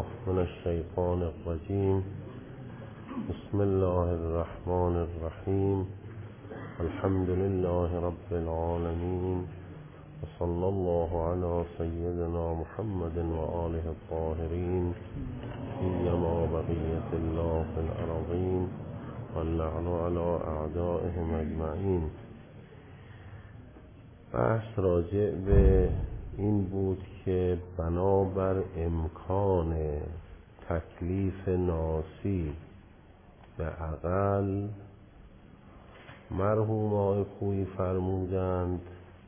بالله من الشیطان الرجیم. بسم الله الرحمن الرحیم. الحمد لله رب العالمین و صلی الله علی سیدنا محمد و آله الطاهرین سیما بقیة الله فی الارضین واللعن علی اعدائهم اجمعین. بحث راجع به این بود که بنابر امکان تکلیف ناسی به عقل، مرحوم آقای خویی فرمودند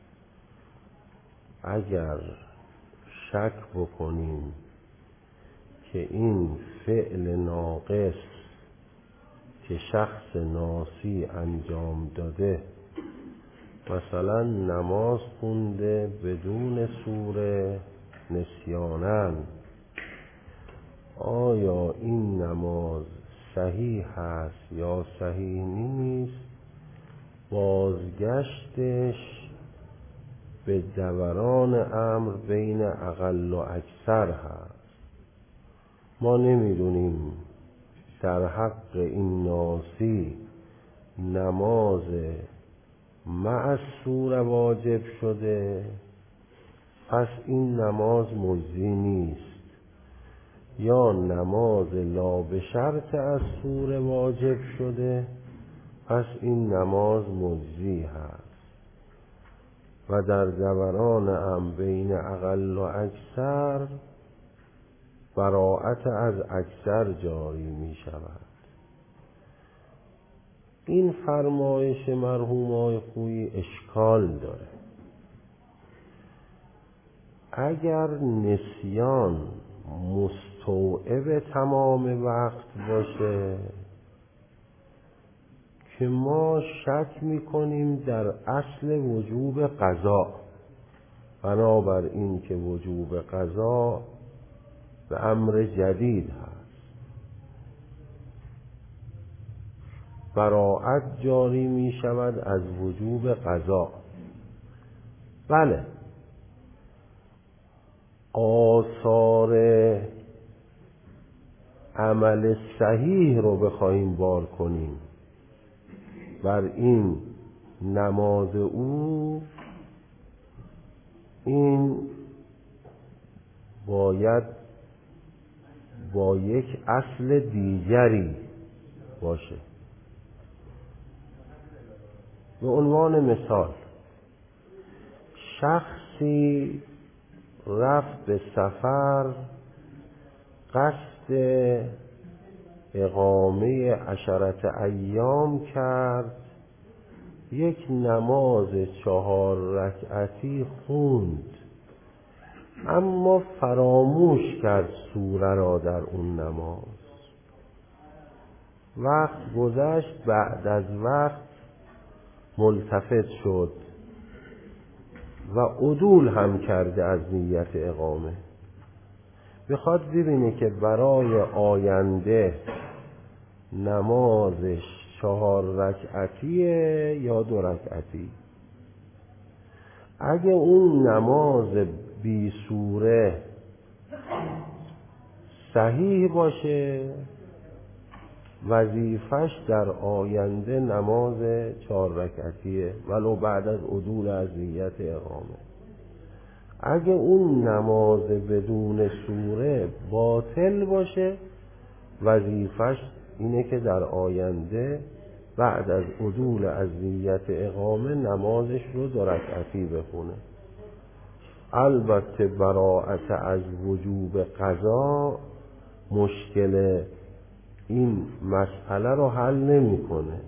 اگر شک بکنیم که این فعل ناقص که شخص ناسی انجام داده، مثلا نماز خونده بدون سوره نسیانن، آیا این نماز صحیح هست یا صحیح نیست؟ بازگشتش به دوران امر بین اقل و اکثر هست. ما نمیدونیم در حق این ناسی نماز مع سوره واجب شده، پس این نماز مجزی نیست، یا نماز لا به شرط از سوره واجب شده، پس این نماز مجزی هست و در دوران هم بین اقل و اکثر براءت از اکثر جاری می شود. این فرمایش مرحوم آقای خویی اشکال داره. اگر نسیان مستوعب تمام وقت باشه که ما شک میکنیم در اصل وجوب قضا، بنابر این که وجوب قضا به امر جدید هست، براءت جاری می شود از وجوب قضا. بله، آثار عمل صحیح رو بخواهیم بار کنیم بر این نماز او، این باید با یک اصل دیگری باشه. به عنوان مثال، شخصی رفت به سفر، قصد اقامه 10 ایام کرد، یک نماز 4 رکعتی خوند، اما فراموش کرد سوره را در اون نماز. وقت گذشت، بعد از وقت ملتفت شد و عدول هم کرده از نیت اقامه. بخواد ببینه که برای آینده نمازش 4 رکعتیه یا 2 رکعتی. اگه اون نماز بی سوره صحیح باشه، وظیفش در آینده نماز 4 رکعتیه ولو بعد از عدول از نیت اقامه. اگه اون نماز بدون سوره باطل باشه، وظیفش اینه که در آینده بعد از عدول از نیت اقامه نمازش رو 2 رکعتی بخونه. البته براءت از وجوب قضا مشکل این مسئله رو حل نمی‌کنه.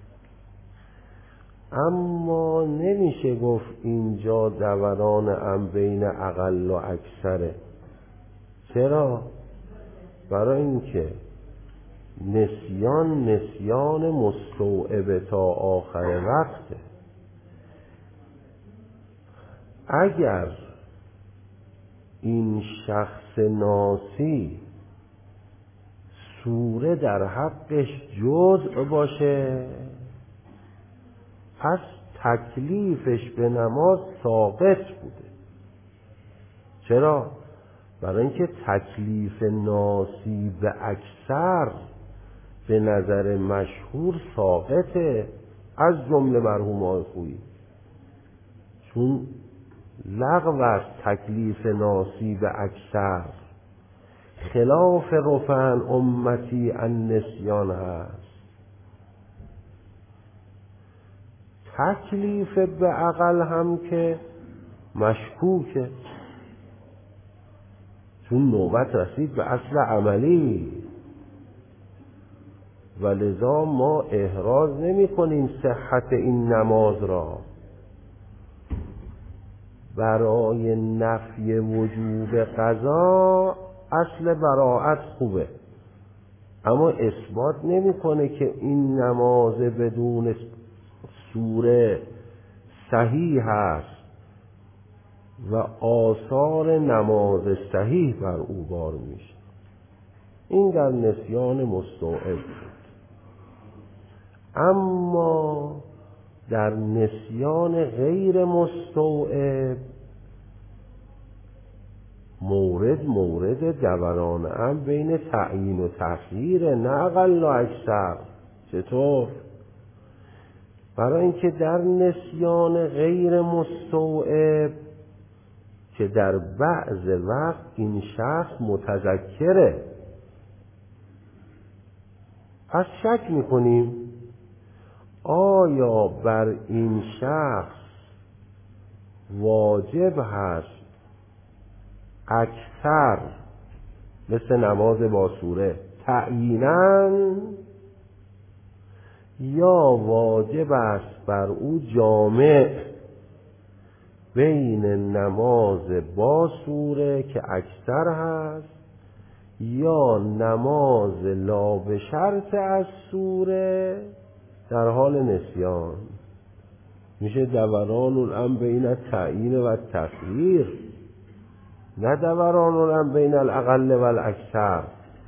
اما نمیشه گفت اینجا دوران هم بین اقل و اکثره. چرا؟ برای اینکه نسیان مستوعب تا آخر وقته. اگر این شخص ناسی سوره در حقش جزء باشه، پس تکلیفش به نماز ساقط بوده. چرا؟ برای اینکه تکلیف ناصیب اکثر به نظر مشهور ساقطه از جمله مرحوم آقای خویی، چون لغو است تکلیف ناصیب اکثر، خلاف رفعن امتی النسیان هست. تکلیف به عقل هم که مشکوکه، چون نوبت رسید به اصل عملی، و لذا ما احراز نمی کنیم صحت این نماز را. برای نفی وجوب قضا اصل براءت خوبه، اما اثبات نمی کنه که این نماز بدون سوره صحیح است و آثار نماز صحیح بر او بار میشه. این در نسیان مستوعب بود. اما در نسیان غیر مستوعب مورد دوران هم بین تعیین و تخییر، نه اقل و اکثر. چطور؟ برای اینکه در نسیان غیر مستوعب که در بعض وقت این شخص متذکره، از شک میکنیم آیا بر این شخص واجب هست اکثر مثل نماز با سوره تعییناً، یا واجب است بر او جامع بین نماز با سوره که اکثر هست یا نماز لا به شرط از سوره در حال نسیان. میشه دوران الامر بین التعیین و التخییر، نه دوران الامر بین الاقل و الاکثر.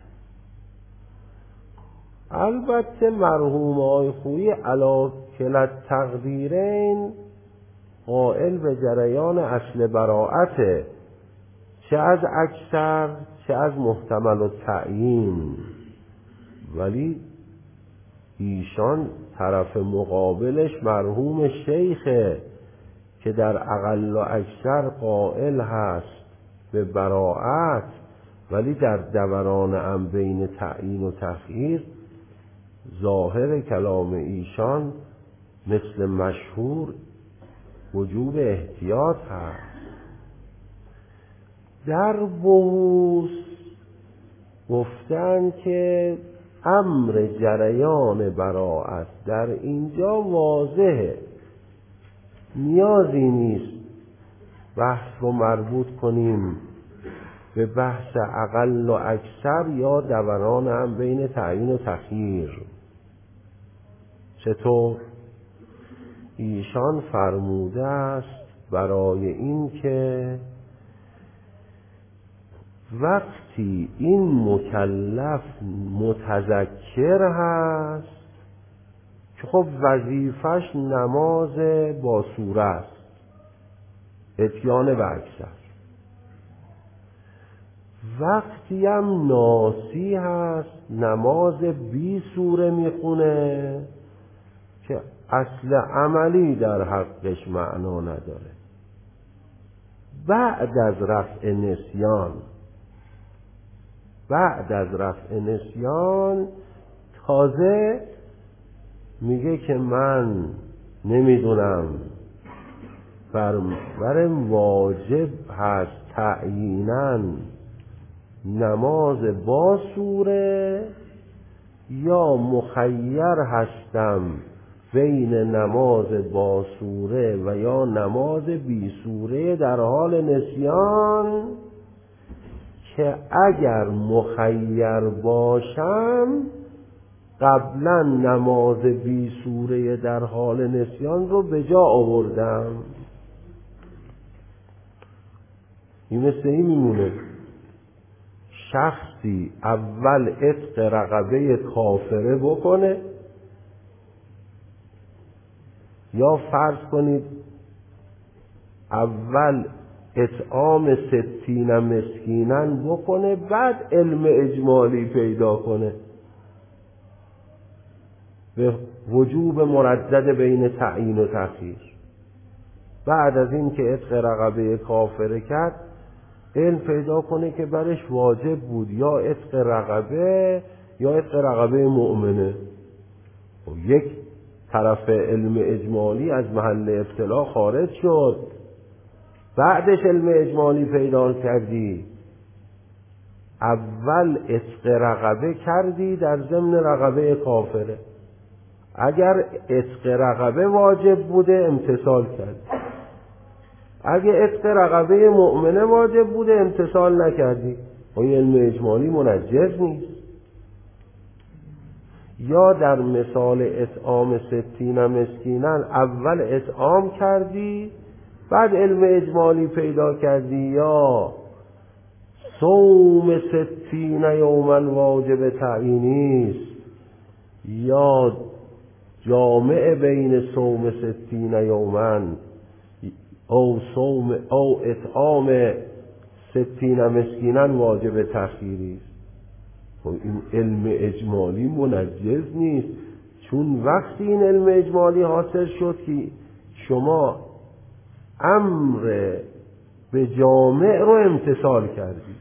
البته مرحوم آقای خویی علی کلا تقدیرین قائل به جریان اصل براءته، چه از اکثر چه از محتمل التعیین، ولی ایشان طرف مقابلش مرحوم شیخه که در اقل و اکثر قائل هست به براءت، ولی در دوران هم بین تعیین و تخییر ظاهر کلام ایشان مثل مشهور وجوب احتیاط هست. در بحوث گفتن که امر جریان براءت در اینجا واضحه، نیازی نیست بحث رو مربوط کنیم به بحث اقل و اکثر یا دوران هم بین تعیین و تخییر. چطور؟ ایشان فرموده است برای این که وقتی این مکلف متذکر هست که خب وظیفش نماز با سوره است، اتیان به اکثر، وقتی هم ناسی هست نماز بی سوره میخونه که اصل عملی در حقش معنا نداره. بعد از رفع نسیان تازه میگه که من نمیدونم برم واجب هست تعییناً نماز با سوره یا مخیر هستم بین نماز با سوره و یا نماز بی سوره در حال نسیان، که اگر مخیر باشم قبلا نماز بی سوره در حال نسیان رو به جا آوردم. این مثل این میمونه شخصی اول عتق رقبه کافره بکنه، یا فرض کنید اول اطعام 60 مسکینا بکنه، بعد علم اجمالی پیدا کنه به وجوب مردد بین تعیین و تأخیر. بعد از این که عتق رقبه کافر کرد، علم پیدا کنه که برش واجب بود یا عتق رقبه یا عتق رقبه مؤمنه. و یک طرف علم اجمالی از محل ابتلا خارج شد، بعدش علم اجمالی پیدا کردی. اول عتق رقبه کردی در ضمن رقبه کافره. اگر عتق رقبه واجب بوده امتثال کرد، اگه عتق رقبه مؤمنه واجب بوده امتثال نکردی، این علم اجمالی منجز نیست. یا در مثال اطعام 60 مسکینا اول اطعام کردی بعد علم اجمالی پیدا کردی، یا صوم 60 یوما واجب تعیینی است، یا جامع بین صوم 60 یوما او اطعام 60 مسکینا واجب تأخیری است. این علم اجمالی منجز نیست، چون وقتی این علم اجمالی حاصل شد که شما امر به جامع رو امتثال کردی.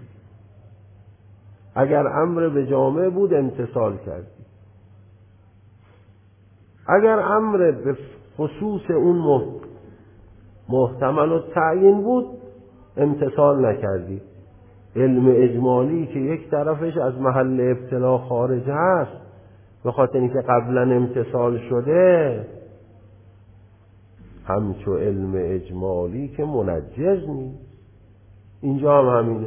اگر امر به جامع بود امتثال کردی، اگر امر به خصوص اون محتمل و تعیین بود امتثال نکردی. علم اجمالی که یک طرفش از محل ابتلا خارج هست به خاطر اینکه قبلا امتثال شده، همچو علم اجمالی که منجز نیست. اینجا هم همینه.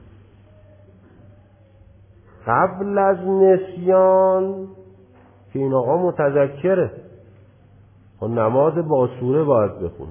قبل از نسیان که این آقا متذکره، خب نماز با سوره باید بخونه.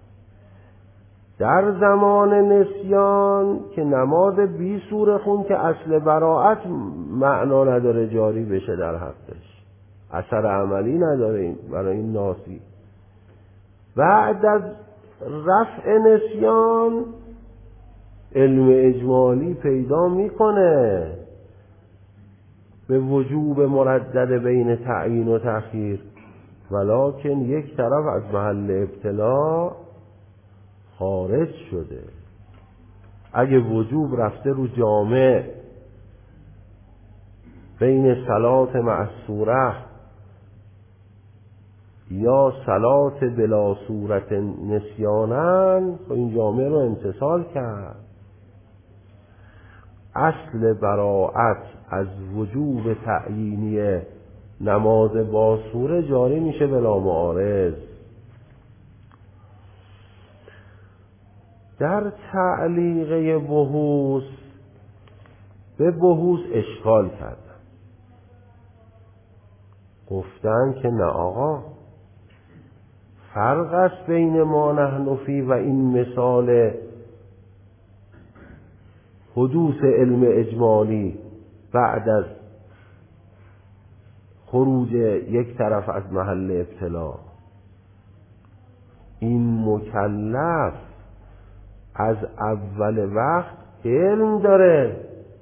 در زمان نسیان که نماز بی سوره خون که اصل براءت معنا نداره جاری بشه در حقش، اثر عملی نداره این برای این ناسی. بعد از رفع نسیان علم اجمالی پیدا میکنه به وجوب مردد بین تعیین و تأخیر، ولکن یک طرف از محل ابتلا خارج شده. اگه وجوب رفته رو جامع بین صلات مع سوره یا صلات بلا صورت نسیانن، این جامع رو امتثال کرد. اصل براءت از وجوب تعیینی نماز با سوره جاری میشه بلا معارض. در تعلیقه بحوث به بحوث اشکال کردن، گفتن که نه آقا، فرق است بین ما نحن فی و این مثال حدوث علم اجمالی بعد از خروج یک طرف از محل ابتلا. این مکلف از اول وقت علم داره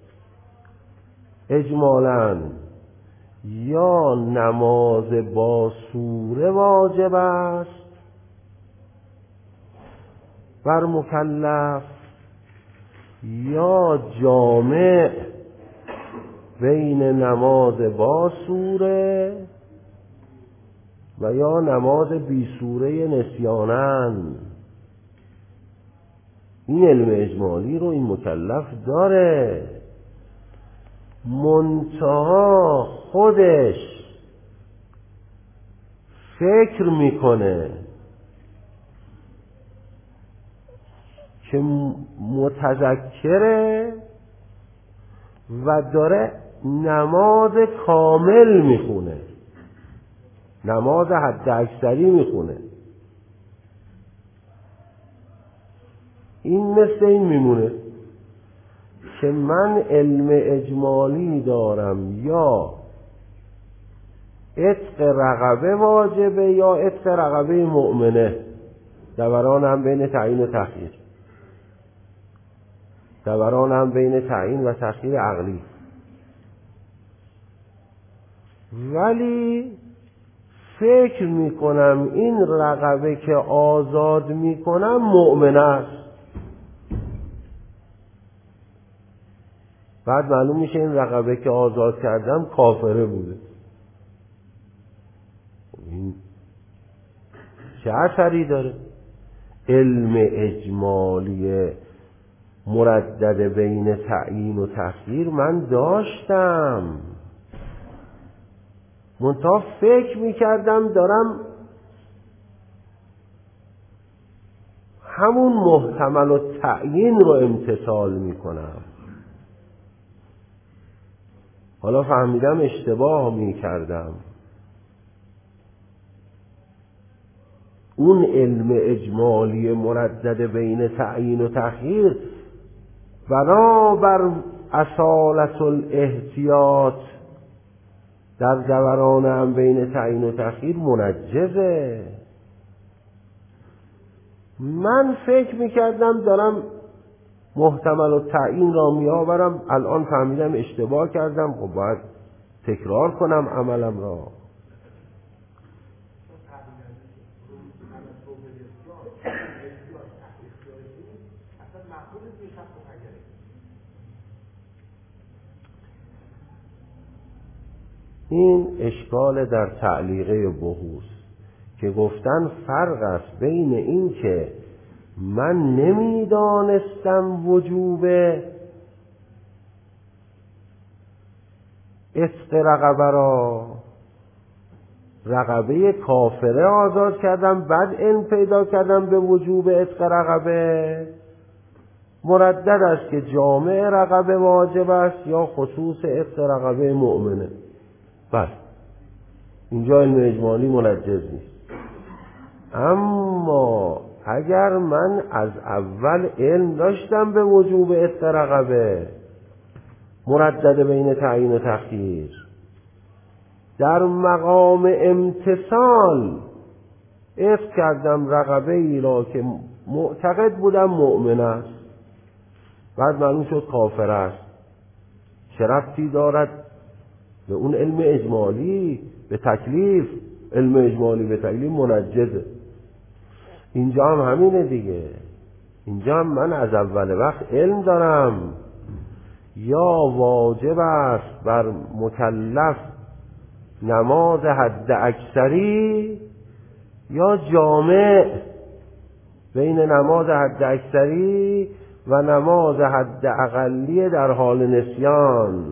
اجمالاً، یا نماز با سوره واجب است بر مکلف، یا جامع بین نماز با سوره و یا نماز بی سوره نسیانن. این علم اجمالی رو این مکلف داره، منتها خودش فکر میکنه که متذکره و داره نماز کامل میخونه، نماز حد اکثری میخونه. این مثل این میمونه که من علم اجمالی دارم، یا عتق رقبه واجبه یا عتق رقبه مؤمنه، دوران هم بین تعیین و تأخیر. دوران هم بین تعیین و تخییر عقلی. ولی فکر میکنم این رقبه که آزاد میکنم مؤمن است. بعد معلوم میشه این رقبه که آزاد کردم کافره بوده. این چه اثری داره؟ علم اجمالی مردد بین تعیین و تخییر من داشتم، منتها فکر میکردم دارم همون محتمل و تعیین رو امتثال میکنم. حالا فهمیدم اشتباه میکردم. اون علم اجمالی مردد بین تعیین و تخییر بنابر اصالت الاحتیاط در دوران هم بین تعیین و تخییر منجزه. من فکر میکردم دارم محتمل و تعیین را میآورم، الان فهمیدم اشتباه کردم، خب باید تکرار کنم عملم را. این اشکال در تعلیقه بحوث که گفتن فرق است بین این که من نمیدانستم وجوب عتق رقبه را، رقبه کافره آزاد کردم، بعد علم پیدا کردم به وجوب عتق رقبه، مردد است که جامع رقبه واجب است یا خصوص عتق رقبه مؤمنه. بس اینجا علم اجمالی منجز نیست. اما اگر من از اول علم داشتم به وجوب عتق رقبه مردد بین تعیین و تخییر، در مقام امتثال عتق کردم رقبه ای را که معتقد بودم مؤمن است، بعد معلوم شد کافر است، چه ربطی دارد به اون علم اجمالی به تکلیف؟ علم اجمالی به تکلیف منجزه. اینجا هم همینه دیگه. اینجا هم من از اول وقت علم دارم یا واجب است بر مکلف نماز حد اکثری یا جامع بین نماز حد اکثری و نماز حد اقلی در حال نسیان.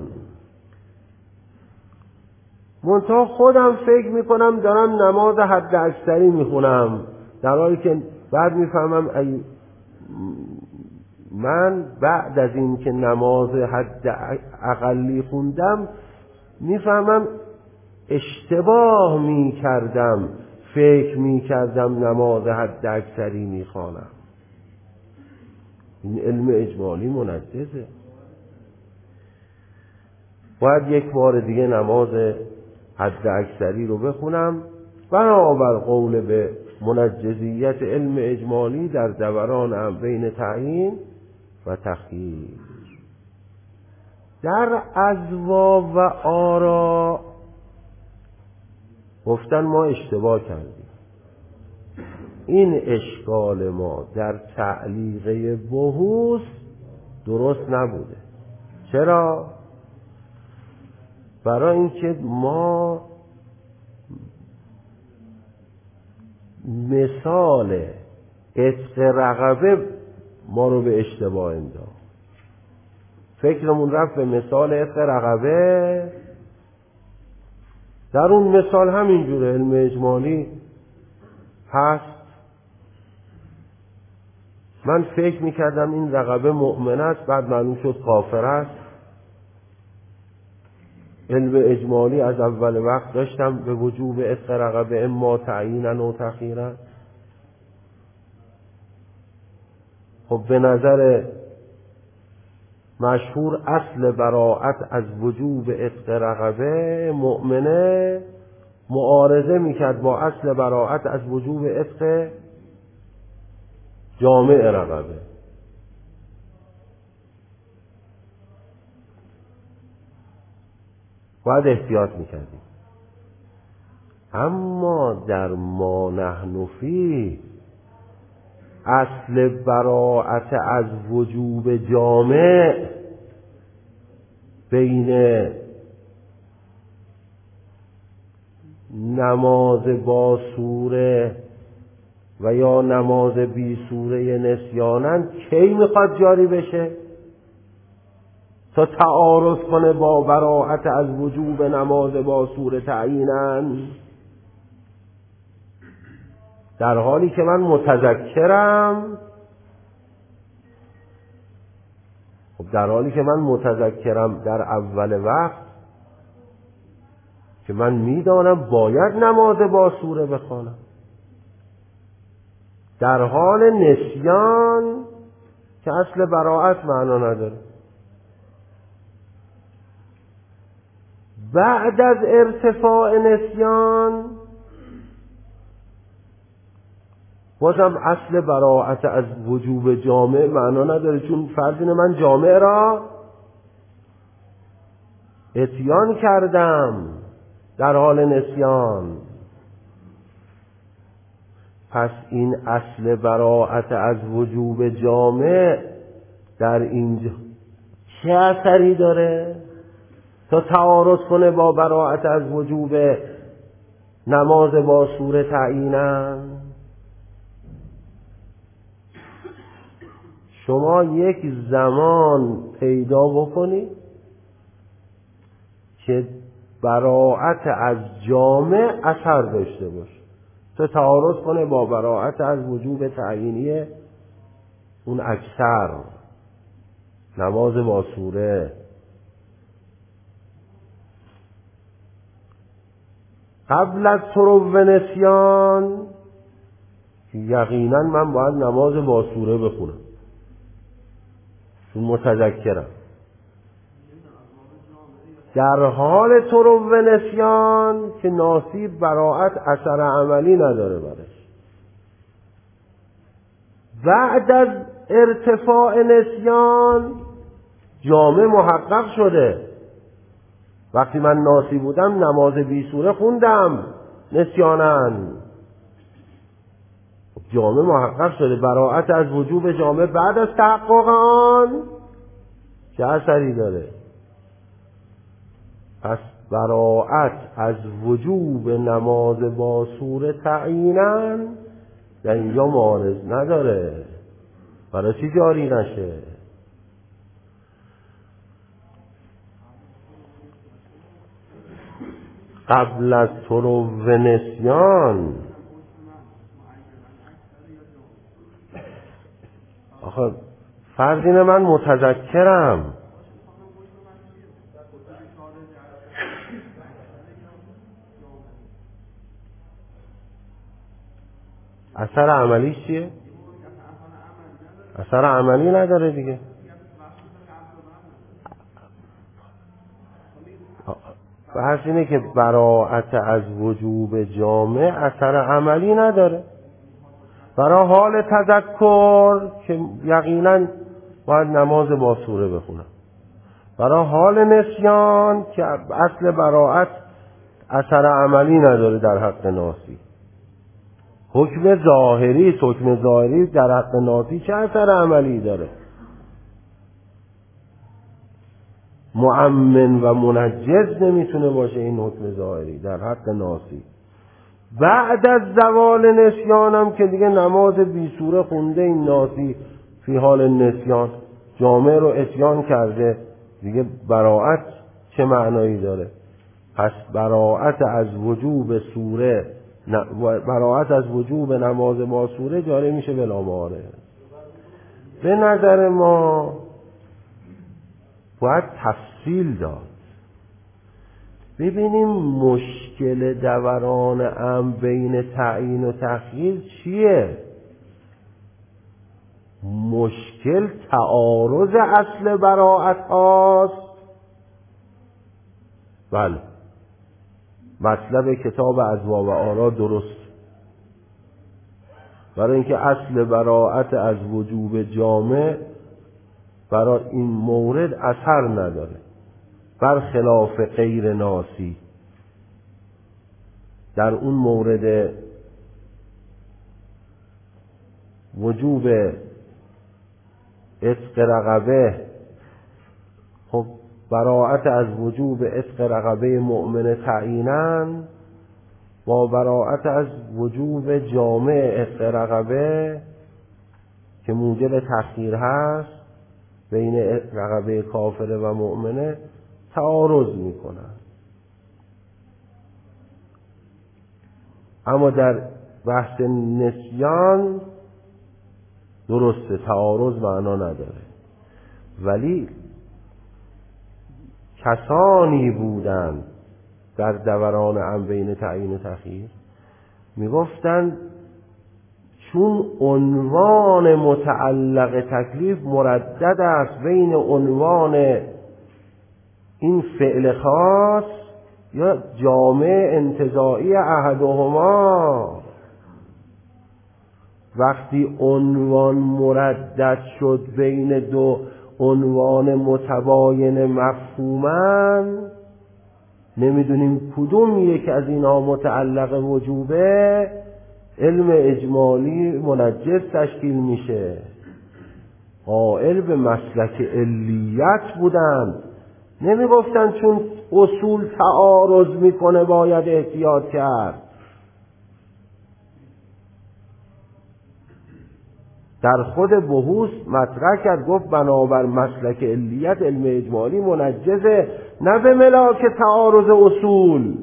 منتها خودم فکر میکنم دارم نماز حد اکثری میخونم، در حالی که بعد میفهمم من بعد از این که نماز حد اقلی خوندم میفهمم اشتباه میکردم، فکر میکردم نماز حد اکثری میخوانم. این علم اجمالی منجزه. باید یک بار دیگه نماز حد اکثری رو بخونم بنابر قول به منجزیت علم اجمالی در دوران هم بین تعیین و تخییر. در اذوا و آرا گفتن ما اشتباه کردیم. این اشکال ما در تعلیقه بحوث درست نبوده. چرا؟ برای اینکه ما مثال عتق رقبه ما رو به اشتباه انداخت. فکرمون رفت به مثال عتق رقبه. در اون مثال همینجوره، علم اجمالی هست. من فکر میکردم این رقبه مؤمن است، بعد معلوم شد کافر است. علم اجمالی از اول وقت داشتم به وجوب عتق رقبه اما تعیینا و تخییرا. خب به نظر مشهور اصل براءت از وجوب عتق رقبه مؤمنه معارضه میکرد با اصل براءت از وجوب عتق جامع رقبه. باید احتیاط میکردیم. اما در ما نحن فیه اصل براءت از وجوب جامع بین نماز با سوره و یا نماز بی سوره نسیانن کی میخواد جاری بشه؟ تا تعارض کنه با براءت از وجوب نماز با سوره تعیینن، در حالی که من متذکرم. خب در حالی که من متذکرم در اول وقت که من میدانم باید نماز با سوره بخوانم، در حال نسیان که اصل براءت معنا نداره. بعد از ارتفاع نسیان بازم اصل براءت از وجوب جامع معنا نداره، چون فرض اینه من جامع را اتیان کردم در حال نسیان. پس این اصل براءت از وجوب جامع در اینجا چه اثری داره تا تعارض کنه با براءت از وجوب نماز با سوره تعیینن؟ شما یک زمان پیدا بکنید که براءت از جامع اثر داشته باشه تا تعارض کنه با براءت از وجوب تعیینی اون اکثر نماز با سوره. قبل از طروب نسیان یقینا من باید نماز با سوره بخونم چون متذکرم. در حال طروب نسیان که ناصی براءت اثر عملی نداره برش. بعد از ارتفاع نسیان جامع محقق شده. وقتی من ناصی بودم نماز بی سوره خوندم نسیانن، جامع محقق شده. براءت از وجوب جامع بعد از تحقق آن چه اثری داره؟ پس براءت از وجوب نماز با سوره تعیینن در اینجا معارض نداره. برای چی جاری نشه؟ قبل از طروب نسیان آخه فرض اینه من متذکرم. اثر عملیش چیه؟ اثر عملی نداره دیگه. بحث اینه که براءت از وجوب جامع اثر عملی نداره. برای حال تذکر که یقینا باید نماز با سوره بخونم، برای حال نسیان که اصل براءت اثر عملی نداره در حق ناسی. حکم ظاهری در حق ناسی چه اثر عملی داره؟ مؤمن و منجز نمیتونه باشه این حکم ظاهری در حق ناسی. بعد از زوال نسیانم که دیگه نماز بی سوره خونده این ناسی فی حال نسیان جامع رو اتیان کرده، دیگه براءت چه معنایی داره؟ پس براءت از وجوب سوره براءت از وجوب نماز با سوره جاری میشه بلا معارض. به نظر ما باید تفصیل داد. ببینیم مشکل دوران امر بین تعیین و تخییر چیه؟ مشکل تعارض اصل براءت هاست. بله، مطلب کتاب اضواء و آرا درست، برای اینکه اصل براءت از وجوب جامع برای این مورد اثر نداره. برخلاف غیر ناسی. در اون مورد وجوب عتق رقبه، خب براءت از وجوب عتق رقبه مؤمن تعییناً با براءت از وجوب جامع عتق رقبه که موجب تأخیر هست بین رقبه کافره و مؤمنه تعارض میکنن. اما در بحث نسیان درسته تعارض معنا نداره، ولی کسانی بودند در دوران امر بین تعیین و تأخیر میگفتند چون عنوان متعلق تکلیف مردد است بین عنوان این فعل خاص یا جامع انتزاعی احدهما، وقتی عنوان مردد شد بین دو عنوان متباین مفهومن، نمیدونیم کدوم یک از اینها متعلق وجوبه، علم اجمالی منجز تشکیل میشه. قائل به مسلک علیت بودن، نمیگفتن چون اصول تعارض میکنه باید احتیاط کرد. در خود بحوث مطرح کرد، گفت بنابر مسلک علیت علم اجمالی منجزه، نه به ملاک تعارض اصول.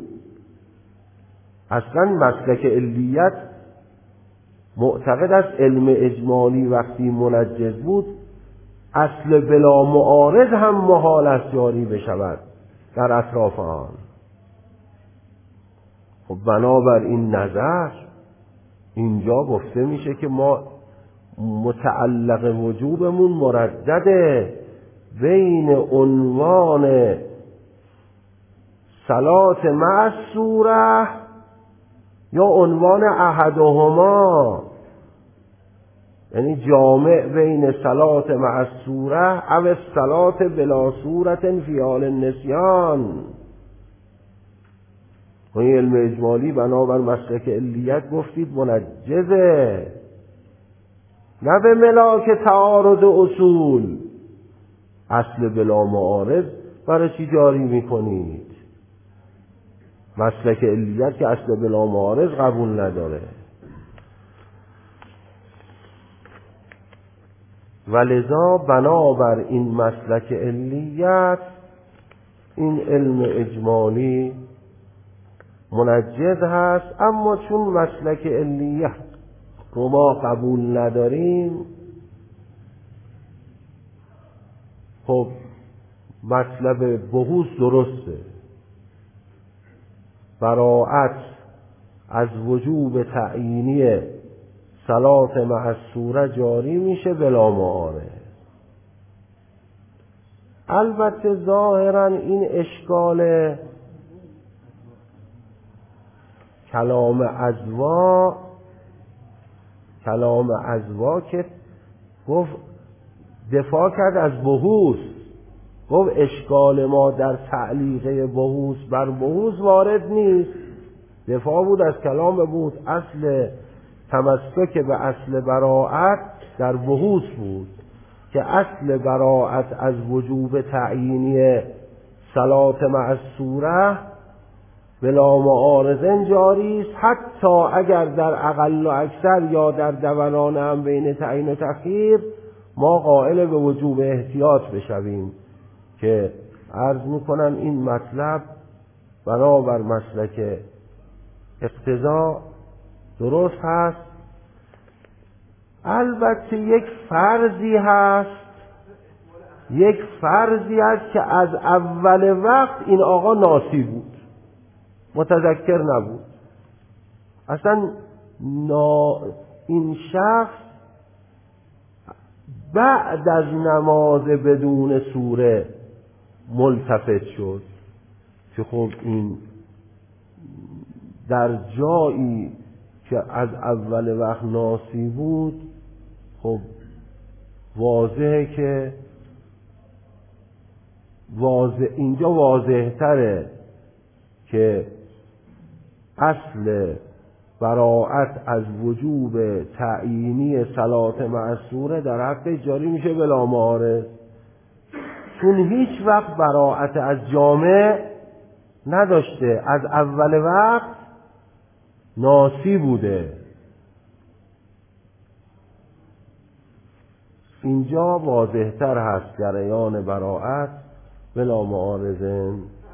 اصلا مسلک علیت معتقد است علم اجمالی وقتی منجز بود اصل بلا معارض هم محال است جاری بشود در اطراف آن. خب بنابر این نظر اینجا گفته میشه که ما متعلق وجوبمون مردده بین عنوان صلات مع السوره یا عنوان احدهما، یعنی جامع بین صلات مع السوره او صلات بلا سورة فی حال النسیان. و این علم اجمالی بنابر مسلک علیت گفتید منجزه، نه به ملاک تعارض اصول. اصل بلا معارض برای چی جاری میکنید؟ مسلک علیت که اصل بلا معارض قبول نداره. ولذا بنابر این مسلک علیت این علم اجمالی منجز هست. اما چون مسلک علیت رو ما قبول نداریم، خب مطلب بحوث درسته، براءت از وجوب تعیینی صلات مع السوره جاری میشه بلا معارض. البته ظاهرا این اشکال کلام ازوا که گفت دفاع کرد از بحوث، گفت اشکال ما در تعلیق بحوث بر بحوث وارد نیست، دفاع بود از کلام بحوث. اصل تمسک به اصل براءت در بحوث بود که اصل براءت از وجوب تعیینی صلات مع السوره بلا معارض جاری است، حتی اگر در اقل و اکثر یا در دوران هم بین تعیین و تأخیر ما قائل به وجوب احتیاط بشویم. که عرض میکنم این مطلب بنابر مسلک اقتضا درست هست. البته یک فرضی هست که از اول وقت این آقا ناسی بود، متذکر نبود. اصلا این شخص بعد از نماز بدون سوره ملتفت شد که خب این در جایی که از اول وقت ناسی بود، خب واضحه که اینجا واضح تره که اصل براءت از وجوب تعیینی صلات معصوره در حق جاری میشه بلا معارض، چون هیچ وقت براءت از جامع نداشته، از اول وقت ناسی بوده. اینجا واضح تر هست جریان براءت بلا معارضه.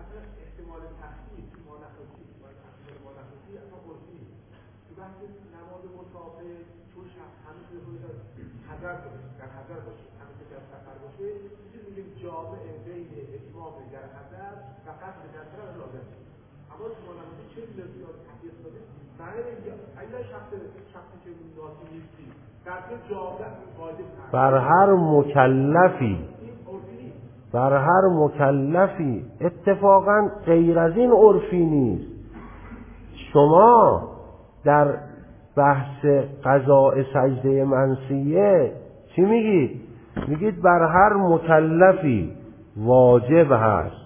بر هر مکلفی اتفاقا غیر از این عرفی نیست. شما در بحث قضاء سجده منسیه چی میگید؟ میگید بر هر مکلفی واجب هست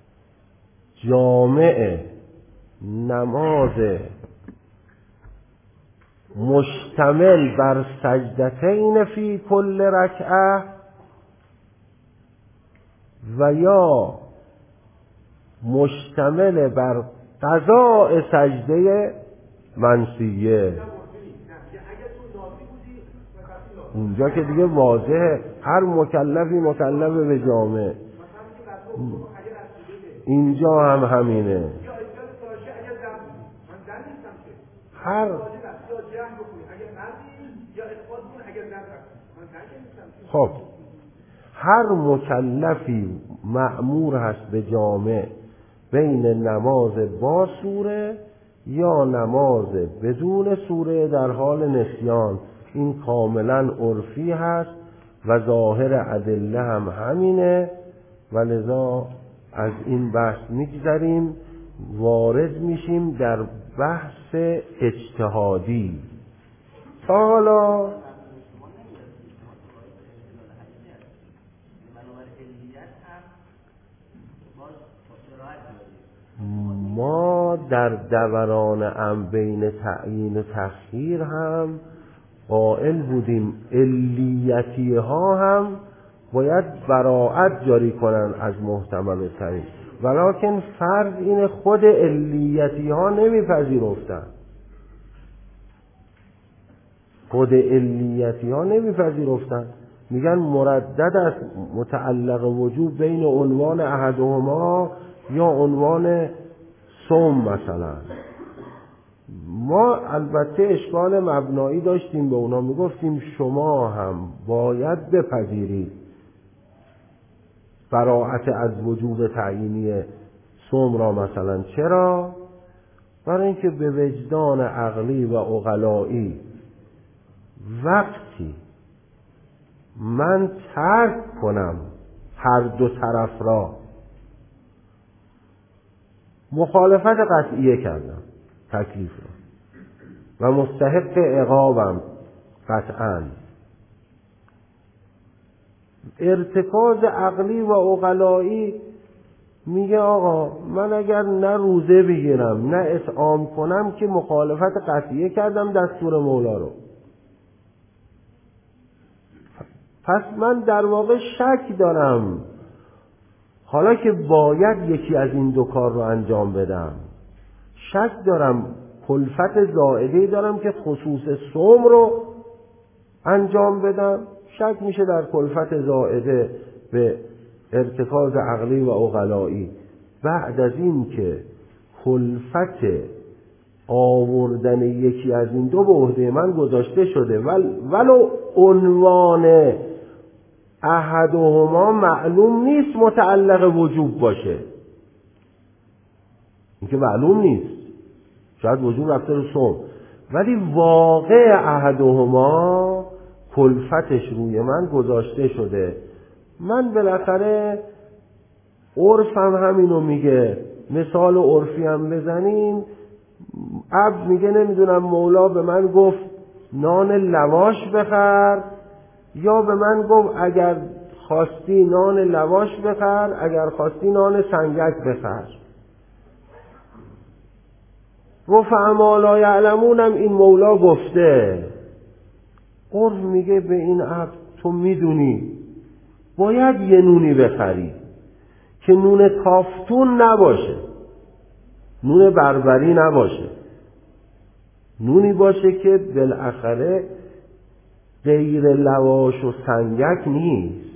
جامع نماز مشتمل بر سجدتین فی کل رکعه و یا مشتمل بر قضاء سجده منسیه. اونجا که دیگه واضحه هر مکلفی مکلف به جامع. اینجا هم همینه. خب هر مکلفی مأمور هست به جامع بین نماز با سوره یا نماز بدون سوره در حال نسیان. این کاملا عرفی هست و ظاهر ادله هم همینه و لذا از این بحث میگذریم، وارد میشیم در بحث اجتهادی. حالا ما در دوران بین تعیین و تخییر هم قائل بودیم علیتی ها هم باید براءت جاری کنن از محتمل تعیین، ولکن فرض این خود علیتی ها نمیپذیرفتن. میگن مردد است متعلق وجوب بین عنوان احدهما یا عنوان صوم مثلا. ما البته اشکال مبنایی داشتیم به اونا، میگفتیم شما هم باید بپذیرید براءت از وجوب تعیینی صوم را مثلا. چرا؟ برای اینکه به وجدان عقلی و عقلایی وقتی من ترک کنم هر دو طرف را، مخالفت قطعیه کردم تکلیف را و مستحق عقابم قطعاً، ارتکاز عقلی و عقلایی میگه آقا من اگر نه روزه بگیرم نه اطعام کنم که مخالفت قطعیه کردم دستور مولا رو. پس من در واقع شک دارم حالا که باید یکی از این دو کار رو انجام بدم، شک دارم کلفت زائده‌ای دارم که خصوص صوم رو انجام بدم. شک میشه در کلفت زائده به ارتکاز عقلی و عقلایی بعد از این که کلفت آوردن یکی از این دو به عهده من گذاشته شده ولو عنوان احدهما معلوم نیست متعلق وجوب باشه. این که معلوم نیست، شاید وجوب رفته رو صوم، ولی واقع احدهما کلفتش روی من گذاشته شده. من بالاخره عرفم همینو میگه، مثال عرفی هم بزنیم، عبد میگه نمیدونم مولا به من گفت نان لواش بخر، یا به من گفت اگر خواستی نان لواش بخر، اگر خواستی نان سنگک بخر. رفع ما لا یعلمونم این مولا گفته. عرف میگه به این عبد تو میدونی باید یه نونی بخری که نون تافتون نباشه، نون بربری نباشه، نونی باشه که بالاخره غیر لواش و سنگک نیست.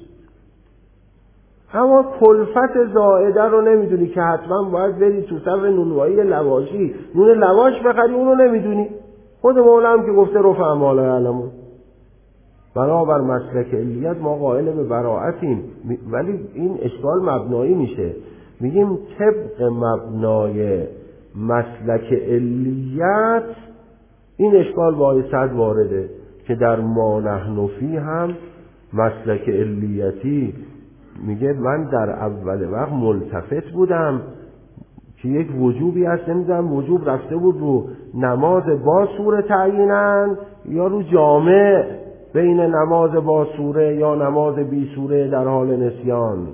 اما کلفت زائده رو نمیدونی که حتما باید بری تو صف نونوایی لواشی نون لواش بخری، اونو نمیدونی. خود مولا هم که گفته رفع ما لا یعلمون. بنابر مسلک علیت ما قائل به براءتیم، ولی این اشکال مبنایی میشه. میگیم طبق مبنای مسلک علیت این اشکال باید وارده که در ما نحن فی هم مسلک علیتی میگه من در اول وقت ملتفت بودم که یک وجوبی هست، نمیدونم وجوب رفته بود رو نماز با سوره تعیینن یا رو جامع بین نماز با سوره یا نماز بی سوره در حال نسیان.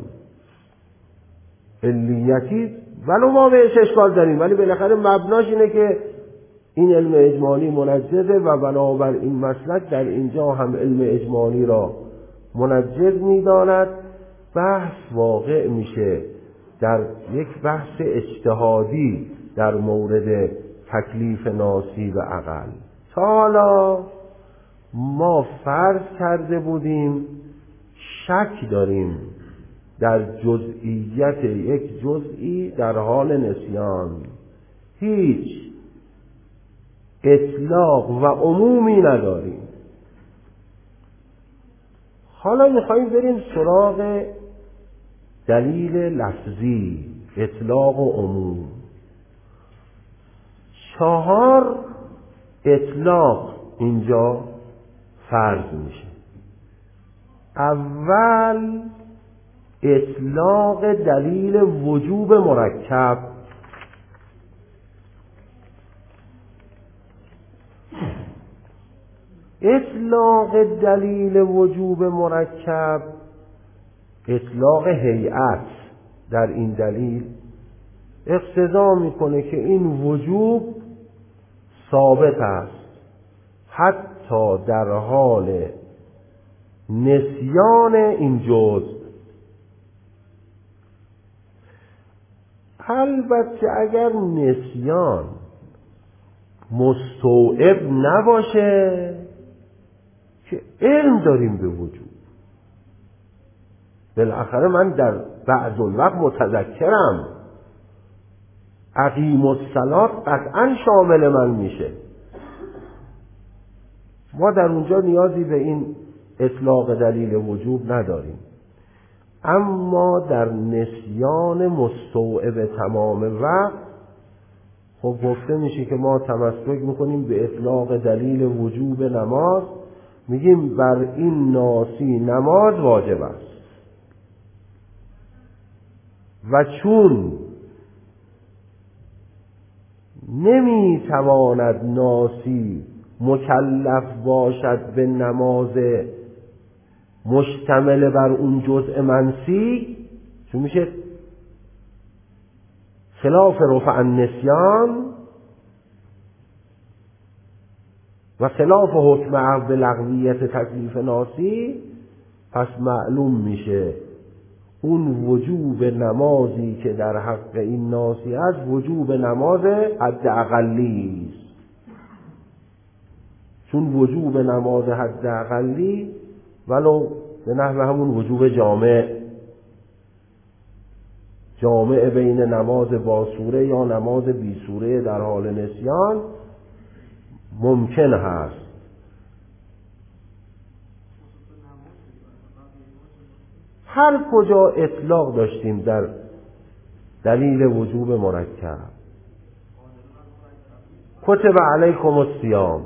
علیتی ولو ما بهش اشکال داریم، ولی بالاخره مبناش اینه که این علم اجمالی منجزه و بنابر این مسلک در اینجا هم علم اجمالی را منجز می‌داند. بحث واقع میشه در یک بحث اجتهادی در مورد تکلیف ناسی و عقل. تا حالا ما فرض کرده بودیم شک داریم در جزئیت یک جزئی در حال نسیان، هیچ اطلاق و عمومی نداریم. حالا میخواییم بریم سراغ دلیل لفظی، اطلاق و عموم. 4 اطلاق اینجا فرض میشه. اول اطلاق دلیل وجوب مرکب. اطلاق دلیل وجوب مرکب اطلاق هیئت در این دلیل اقتضا میکنه که این وجوب ثابت است حتی در حال نسیان این جزء. البته اگر نسیان مستوعب نباشه که علم داریم به وجوب، بالاخره من در بعض الوقت متذکرم، اقیم الصلاة قطعا شامل من میشه. ما در اونجا نیازی به این اطلاق دلیل وجوب نداریم. اما در نسیان مستوعب تمام وقت خب گفته میشه که ما تمسک میکنیم به اطلاق دلیل وجوب نماز، میگیم بر این ناسی نماز واجب است. و چون نمیتواند ناسی مکلف باشد به نماز مشتمل بر اون جزء منسی، چون میشه خلاف رفع النسیان و خلاف حکم عفو لغویت تکلیف ناسی، پس معلوم میشه اون وجوب نمازی که در حق این ناسی است وجوب نماز حد اقلی است. چون وجوب نماز حد اقلی ولو به نحو همون وجوب جامع بین نماز با سوره یا نماز بی سوره در حال نسیان ممکن هست. هر کجا اطلاق داشتیم در دلیل وجوب مرکب، کتب علیکم الصیام،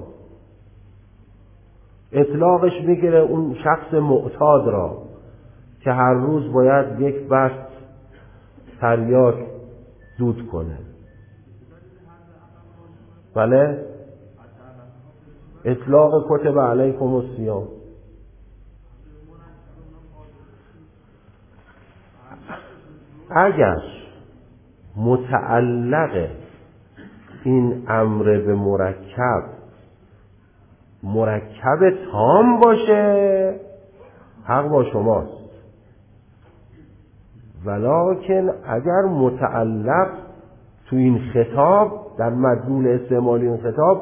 اطلاقش میگیره اون شخص معتاد را که هر روز باید یک بست تریاک دود کنه. بله، اطلاق کتب علیکم الصیام. اگر متعلق این امر به مرکب تام باشه حق با شماست، ولکن اگر متعلق تو این خطاب در مدلول استعمالی این خطاب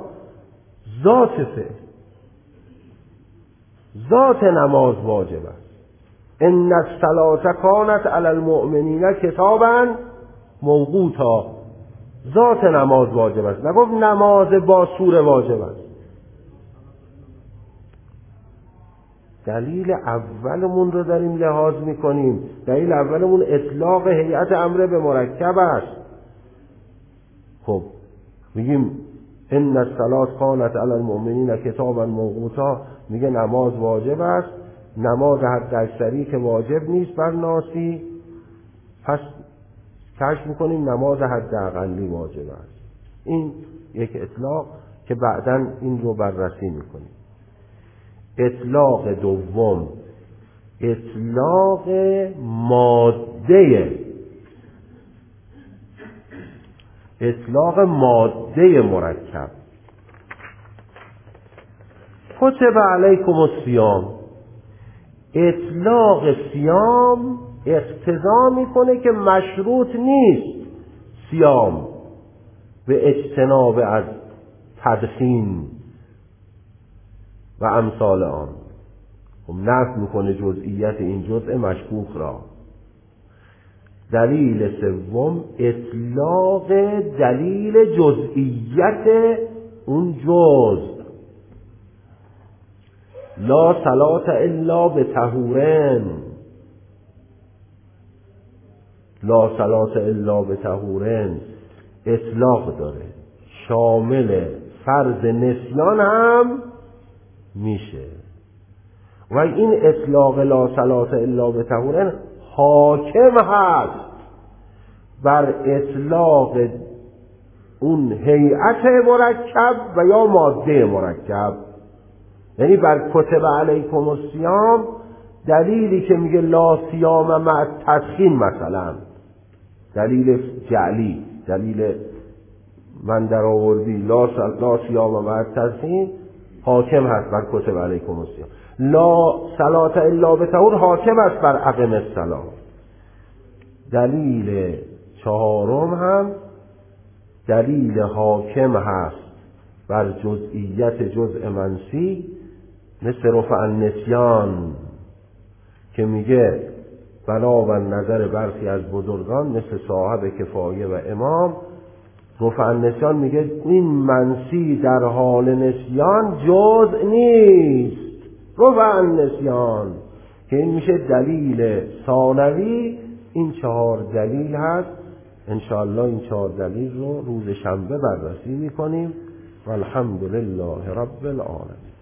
ذات نماز واجب است. ان الصلاة کانت علی المؤمنین کتابا موقوتا، ذات نماز واجب است، نگفت نماز با سوره واجب است. دلیل اولمون رو داریم لحاظ میکنیم. دلیل اولمون اطلاق هیئت امر به مرکب است. خب میگیم ان الصلاة کانت علی المؤمنین کتابا موقوتا، میگه نماز واجب است، نماز حد اکثری که واجب نیست بر ناسی، پس کشف میکنیم نماز حد اقلی واجب است. این یک اطلاق که بعداً این رو بررسی میکنیم. اطلاق دوم اطلاق ماده مرکب. کتب علیکم الصیام، اطلاق صیام اقتضا میکنه که مشروط نیست صیام به اجتناب از تدخین و امثال آن. خب نفی میکنه جزئیت این جزء مشکوک را. دلیل سوم اطلاق دلیل جزئیت اون جزء. لا صلاة الا بطهورین، لا صلاة الا بطهورین اطلاق داره، شامل فرض نسیان هم میشه. و این اطلاق لا صلاة الا بطهورین حاکم هست بر اطلاق اون هیئت مرکب و یا ماده مرکب. یعنی بر کتب علیکم الصیام دلیلی که میگه لا صیام مع تدخین، مثلا دلیل جعلی، دلیل من در آوردی لا صیام مع تدخین حاکم هست بر کتب علیکم الصیام. لا صلاة الا بطهور حاکم است بر اقم الصلاة. دلیل چهارم هم دلیل حاکم هست بر جزئیت جزء منسی، مثل رفع النسیان که میگه بنا و نظر برخی از بزرگان مثل صاحب کفایه و امام، رفع النسیان میگه این منسی در حال نسیان جزء نیست، رفع النسیان، که این میشه دلیل ثانوی. این 4 دلیل هست. انشاءالله این 4 دلیل رو روز شنبه بررسی میکنیم. والحمدلله رب العالمین.